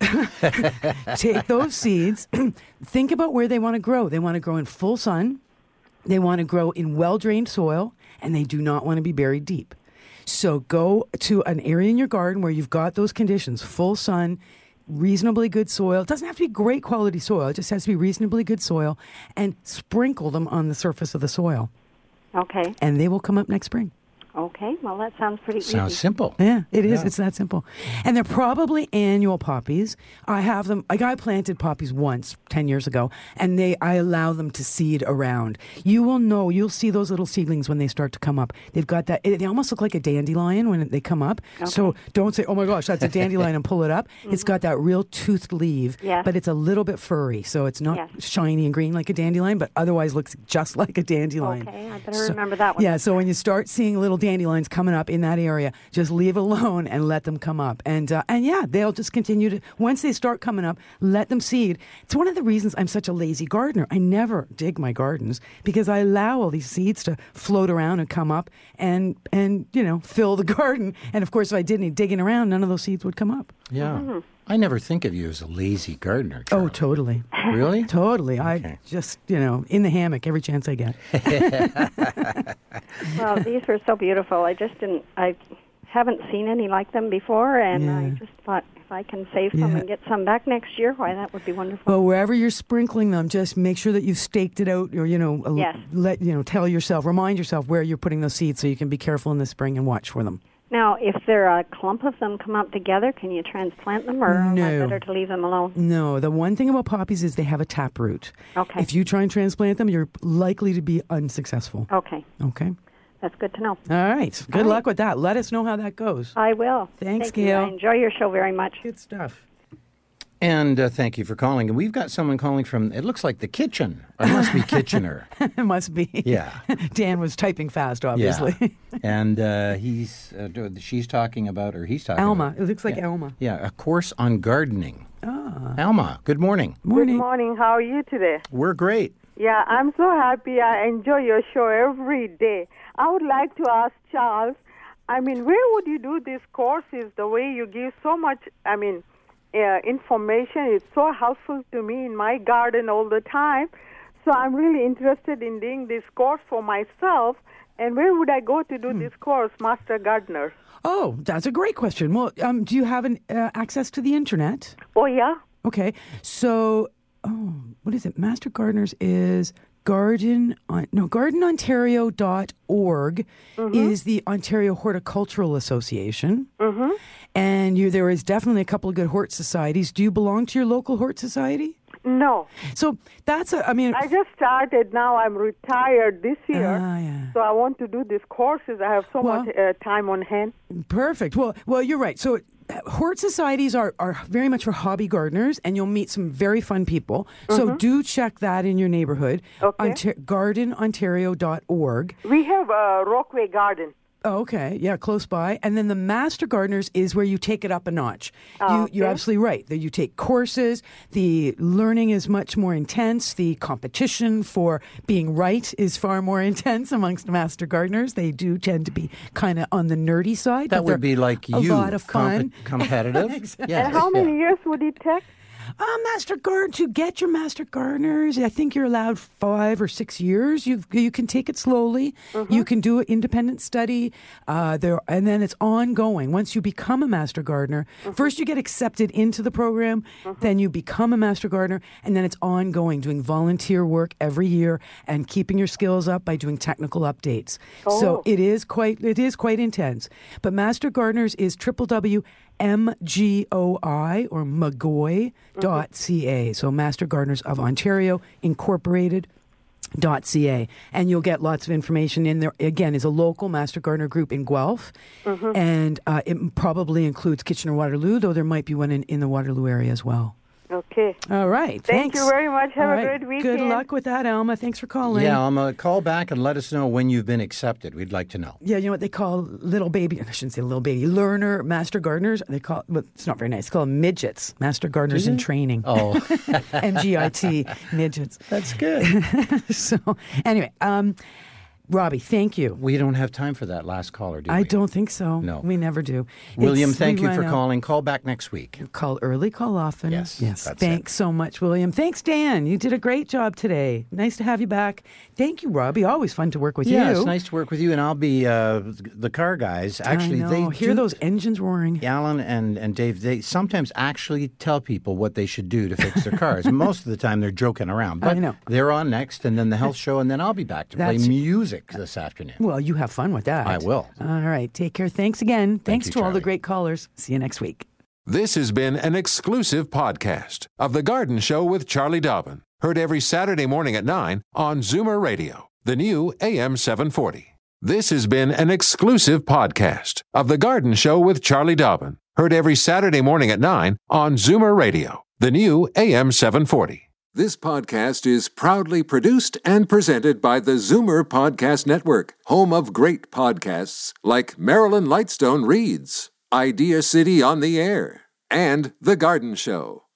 Take those seeds, think about where they want to grow. They want to grow in full sun. They want to grow in well-drained soil, and they do not want to be buried deep. So go to an area in your garden where you've got those conditions, full sun, reasonably good soil. It doesn't have to be great quality soil. It just has to be reasonably good soil, and sprinkle them on the surface of the soil, Okay. and they will come up next spring. Okay. Well, that sounds pretty Sounds easy. simple. Yeah, it is. Yeah. It's that simple. And they're probably annual poppies. I have them. Like I planted poppies once ten years ago, and they I allow them to seed around. You will know. You'll see those little seedlings when they start to come up. They've got that. They almost look like a dandelion when they come up. So don't say, "Oh my gosh, that's a dandelion," and pull it up. It's got that real toothed leaf, Yes. but it's a little bit furry, so it's not Yes. shiny and green like a dandelion, but otherwise looks just like a dandelion. Okay, I better So- remember that one. Yeah, so when you start seeing little dandelions coming up in that area, just leave it alone and let them come up. And uh, and yeah, they'll just continue to, once they start coming up, let them seed. It's one of the reasons I'm such a lazy gardener. I never dig my gardens because I allow all these seeds to float around and come up and, and you know, fill the garden. And of course, if I did any digging around, none of those seeds would come up. Yeah. Mm-hmm. I never think of you as a lazy gardener. Oh, totally. Really? Totally. I just, you know, in the hammock every chance I get. Well, these were so beautiful. I just didn't. I haven't seen any like them before, and I Yeah. just thought if I can save some Yeah. and get some back next year, why that would be wonderful. Well, wherever you're sprinkling them, just make sure that you've staked it out, or you know, a- Yes. let you know, tell yourself, remind yourself where you're putting those seeds, so you can be careful in the spring and watch for them. Now, if there are a clump of them come up together, can you transplant them, or am I No. better to leave them alone? No, the one thing about poppies is they have a taproot. Okay. If you try and transplant them, you're likely to be unsuccessful. Okay, Okay. that's good to know. All right. Good All right. luck with that. Let us know how that goes. I will. Thanks, Thank you. Gail. I enjoy your show very much. Good stuff. And uh, thank you for calling. And we've got someone calling from, it looks like the kitchen. Or it must be Kitchener. It must be. Yeah. Dan was typing fast, obviously. Yeah. And uh, he's, uh, she's talking about, or he's talking Alma. about. It looks like yeah. Alma. Yeah, a course on gardening. Ah. Alma, good morning. Morning. Good morning. How are you today? We're great. Yeah, I'm so happy. I enjoy your show every day. I would like to ask Charles, I mean, where would you do these courses the way you give so much, I mean, uh, information? It's so helpful to me in my garden all the time. So I'm really interested in doing this course for myself. And where would I go to do Hmm. this course, Master Gardener? Oh, that's a great question. Well, um, do you have an, uh, access to the internet? Oh, yeah. Okay. So, oh, what is it? Master Gardeners is Garden on no garden ontario dot org Mhm. is the Ontario Horticultural Association. Mm-hmm. And you there is definitely a couple of good hort societies. Do you belong to your local hort society? No. So that's a I mean I just started now. I'm retired this year. Ah, yeah. So I want to do these courses. I have so Well- much uh, time on hand. Perfect. Well, well, you're right. So uh, hort societies are, are very much for hobby gardeners, and you'll meet some very fun people. So Mhm. do check that in your neighborhood. Okay. Onta- garden ontario dot org. We have a Rockway Garden. Oh, okay. Yeah, close by. And then the Master Gardeners is where you take it up a notch. Oh, you, you're okay. absolutely right. That you take courses. The learning is much more intense. The competition for being right is far more intense amongst Master Gardeners. They do tend to be kind of on the nerdy side. That but would they're be like a you, lot of fun. comp- competitive. Exactly. And how many years would it take? Uh, Master Garden, to get your Master Gardeners, I think you're allowed five or six years. You you can take it slowly. Mm-hmm. You can do an independent study, uh, there, and then it's ongoing. Once you become a Master Gardener, Mm-hmm. first you get accepted into the program, then you become a Master Gardener, and then it's ongoing, doing volunteer work every year and keeping your skills up by doing technical updates. Oh. So it is quite it is quite intense. But Master Gardeners is w w w dot M G O I or McGoy dot C A. So Master Gardeners of Ontario Incorporated dot C A. And you'll get lots of information in there. Again, is a local Master Gardener group in Guelph. Mm-hmm. And uh, it probably includes Kitchener-Waterloo, though there might be one in, in the Waterloo area as well. Okay. All right. Thank Thanks. you very much. Have All a right. great weekend. Good luck with that, Alma. Thanks for calling. Yeah, Alma, call back and let us know when you've been accepted. We'd like to know. Yeah, you know what they call little baby, I shouldn't say little baby, learner, master gardeners. They call, well, it's not very nice. They call them midgets, master gardeners in training. Oh. M G I T, midgets. That's good. So, anyway, um, Robbie, thank you. We don't have time for that last caller, do we? I don't think so. No. We never do. William, It's- thank we you ran for out. calling. Call back next week. Call early, call often. Yes, Yes. that's Thanks so much, William. Thanks, Dan. You did a great job today. Nice to have you back. Thank you, Robbie. Always fun to work with yeah, you. it's nice to work with you, and I'll be uh, the car guys. Actually, I know. they hear do- those engines roaring. Alan and, and Dave, they sometimes actually tell people what they should do to fix their cars. Most of the time, they're joking around. But I know. they're on next, and then the health show, and then I'll be back to play That's- music this afternoon. Well, you have fun with that. I will. All right. Take care. Thanks again. Thanks you, to all the Charlie. great callers. See you next week. This has been an exclusive podcast of The Garden Show with Charlie Dobbin. Heard every Saturday morning at nine on Zoomer Radio, the new A M seven forty. This has been an exclusive podcast of The Garden Show with Charlie Dobbin. Heard every Saturday morning at nine on Zoomer Radio, the new A M seven forty. This podcast is proudly produced and presented by the Zoomer Podcast Network, home of great podcasts like Marilyn Lightstone Reads, Idea City on the Air, and The Garden Show.